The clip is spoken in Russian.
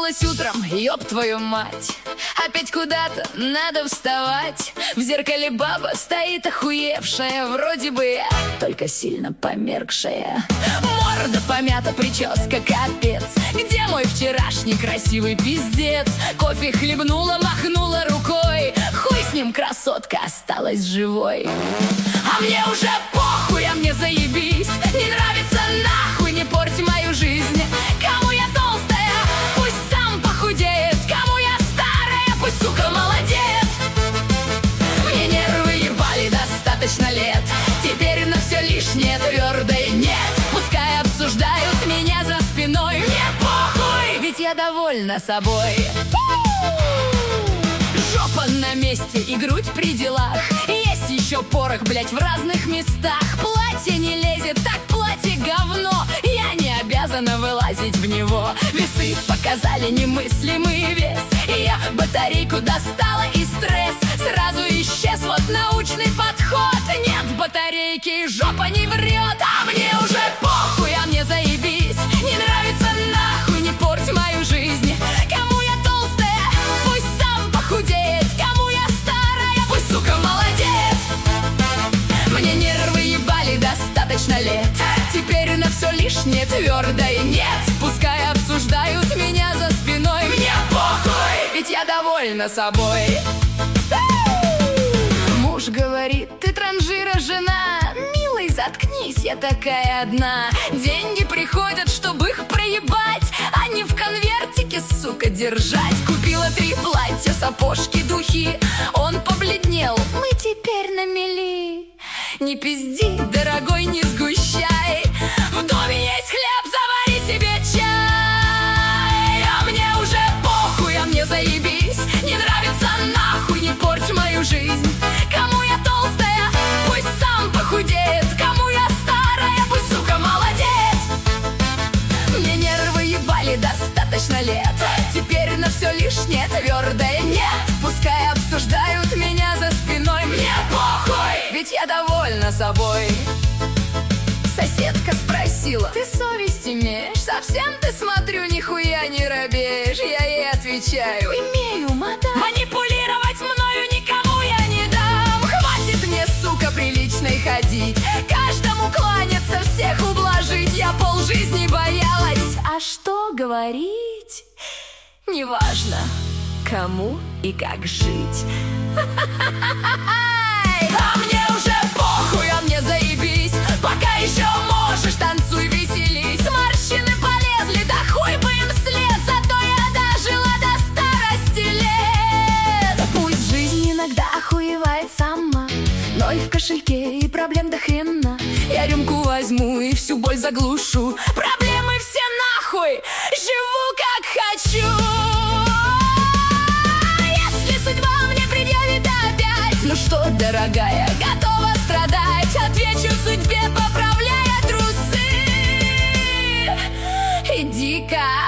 Проснулась утром, ёб твою мать, опять куда-то надо вставать. В зеркале баба стоит охуевшая, вроде бы я, только сильно померкшая. Морда помята, прическа капец. Где мой вчерашний красивый пиздец? Кофе хлебнула, махнула рукой. Хуй с ним, красотка осталась живой. А мне уже похуй, а мне заебись. Не нравится нахуй, не порть мою жизнь. Кому я толстая, пусть сам похудеет. Кому я старая, пусть, сука, молодеет. Мне нервы ебали достаточно лет. Теперь на все лишнее твердое нет. Пускай обсуждают меня за спиной. Мне похуй, ведь я довольна собой. Жопа на месте и грудь при делах. Есть еще порох, блять, в разных местах. Платье не лезет, так платье говно. Я не обязана вылазить в него. Весы показали немыслимый вес. И я батарейку достала, и стресс сразу исчез. Вот научный подход. Нет батарейки, жопа не врет. А мне уже похуй, а мне заебись. Не нравится нахуй, не порть мою жизнь. Кому я толстая, пусть сам похудеет. Кому я старая, пусть, сука, молодеет. Мне нервы ебали достаточно лет. Теперь на все лишнее твердое нет. Пускай обсуждают меня за спиной. Мне похуй, ведь я довольна собой. Муж говорит, ты транжира жена. Милый, заткнись, я такая одна. Деньги приходят, чтобы их проебать, а не в конвертике, сука, держать. Купила 3 платья, сапожки, духи. Он побледнел, мы теперь на мели. Не пизди, дорогой, не сгущай. В доме есть хлеб, завари себе чай. А мне уже похуй, а мне заебись. Не нравится нахуй, не порть мою жизнь. Кому я толстая, пусть сам похудеет. Кому я старая, пусть, сука, молодеет. Мне нервы ебали достаточно лет. Теперь на все лишнее твердое нет. Пускай обсуждают меня за спиной. Мне похуй, ведь я довольна собой. Соседка спросила, ты совесть имеешь? Совсем ты, смотрю, нихуя не робеешь. Я ей отвечаю, имею, мадам. Манипулировать мною никому я не дам. Хватит мне, сука, приличной ходить, каждому кланяться, всех ублажить. Я полжизни боялась, а что говорить? Неважно, кому и как жить. А мне уже похуй, а мне заебись. Пока еще можешь, танцуй, веселись. Морщины полезли, да хуй бы им вслед. Зато я дожила до старости лет. Пусть жизнь иногда охуевает сама, но и в кошельке и проблем до хрена. Я рюмку возьму и всю боль заглушу. Проблемы все нахуй, живу как хочу. Если судьба мне предъявит опять, ну что, дорогая, готова страдать? Отвечу судьбе, поправляя трусы. Иди-ка